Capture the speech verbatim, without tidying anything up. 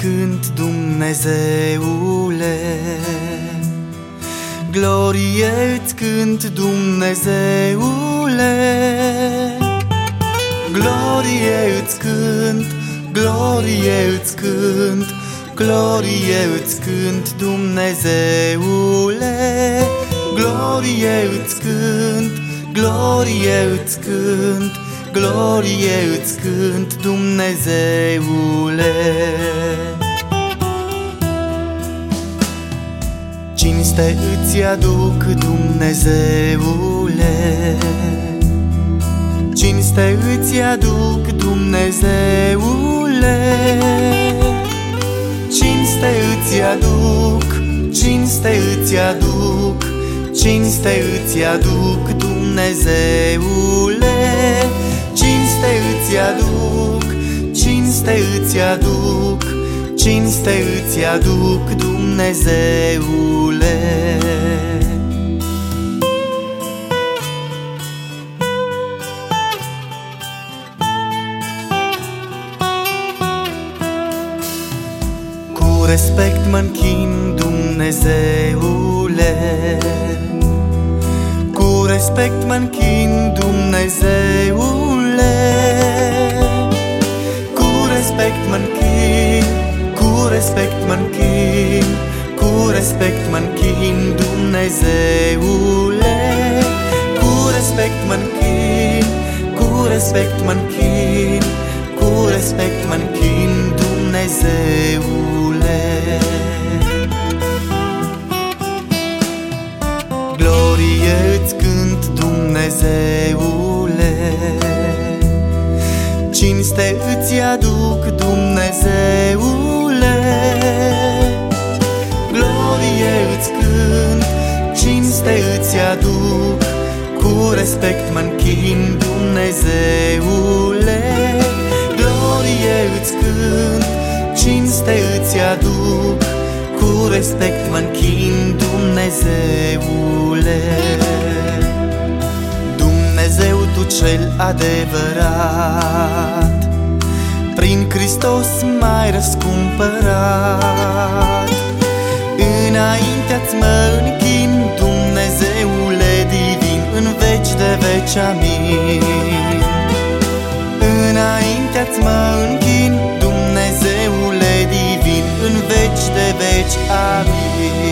cânt, Dumnezeule, glorie îți cânt, Dumnezeule, glorie îți cânt, glorie îți cânt, glorie îți cânt, Dumnezeule, glorie îți cânt, glorie îți cânt, glorie îți cânt, Dumnezeule. Cinste îți aduc, Dumnezeule, cinste îți aduc, Dumnezeule, cinste îți aduc, cinste îți aduc, cinste îți aduc, Dumnezeule, cinste îți aduc, cinste îți aduc, cinste îți aduc, Dumnezeule. Cu respect mă-nchin, Dumnezeule, cu respect mă-nchin, Dumnezeule, cu respect mă-nchin, cu respect mă-nchin, cu respect mă-nchin, Dumnezeule, cu respect mă-nchin, cu respect mă-nchin, cu respect mă-nchin, Dumnezeule. Glorie îți cânt, Dumnezeule, cinste îți aduc, Dumnezeule, glorie îți cânt, cinste îți aduc, cu respect mă-nchin, Dumnezeule, glorie îți cânt, cinste îți aduc, cu respect mă-nchin, Dumnezeule. Dumnezeu, Tu cel adevărat, prin Hristos m-ai răscumpărat. Înaintea-ți mă închin, Dumnezeule divin, în veci de veci, amin. Înaintea-ți mă închin, Dumnezeule divin, în veci de veci, amin.